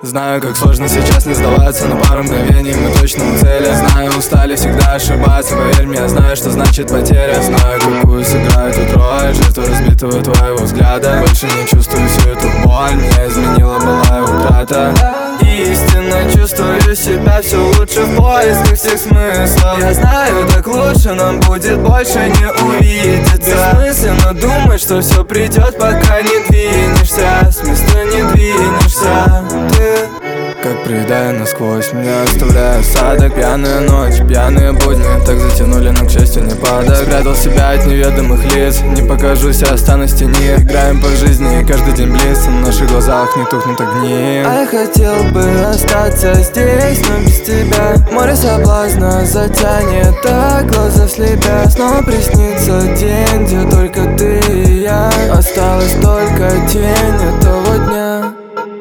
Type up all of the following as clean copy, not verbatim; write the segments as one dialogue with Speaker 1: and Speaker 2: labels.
Speaker 1: Знаю, как сложно сейчас не сдаваться, но пару мгновений мы точно у цели. Знаю, устали всегда ошибаться, поверь мне, я знаю, что значит потеря. Знаю, какую сыграет тут роль жертва разбитого твоего взгляда. Больше не чувствую всю эту боль, меня изменила былая утрата. Истинно чувствую себя все лучше в поисках всех смыслов. Я знаю, так лучше нам будет больше не увидеться. Бессмысленно думать, что все придет, пока не двинешься. С места не двинешься. Ты как предая насквозь, меня оставляя осадок. Пьяная ночь, пьяные будни так затянули, но к счастью не падок. Спрятал себя от неведомых лиц, не покажусь, я останусь в тени. Играем по жизни, каждый день близ, в наших глазах не тухнут огни.
Speaker 2: А я хотел бы остаться здесь, но без тебя море соблазна затянет, так глаза слепят. Снова приснится день, где только ты и я. Осталась только тень этого дня.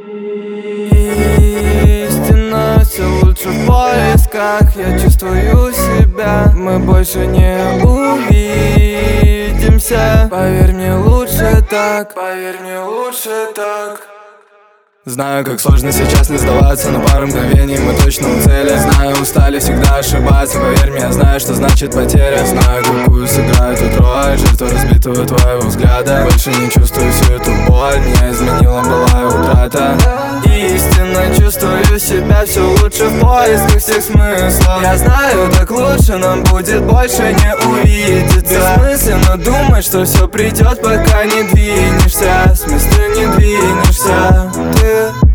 Speaker 2: Истинно все лучше в поисках, я чувствую себя. Мы больше не увидимся. Поверь мне, лучше так, поверь мне, лучше так.
Speaker 1: Знаю, как сложно сейчас не сдаваться, но пару мгновений мы точно у цели. Знаю, устали всегда ошибаться, поверь мне, я знаю, что значит потеря. Знаю, какую сыграет тут роль жертва разбитого твоего взгляда. Больше не чувствую всю эту боль, меня изменила былая утрата.
Speaker 2: Истинно чувствую себя все лучше в поисках всех смыслов. Я знаю, так лучше нам будет больше не увидеться. Бессмысленно думать, что все придет, пока не двинешься. С места не двинешься. Ты